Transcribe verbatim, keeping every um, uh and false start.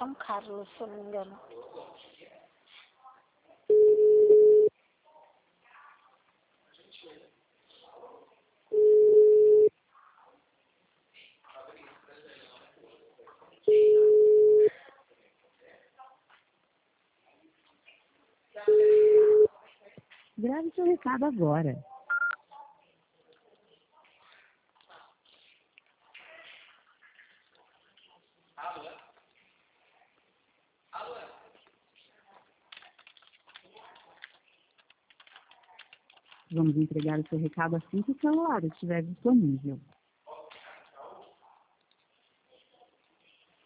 São Carlos, se eu não me engano. Grave seu recado agora. Vamos entregar o seu recado assim que o celular estiver disponível.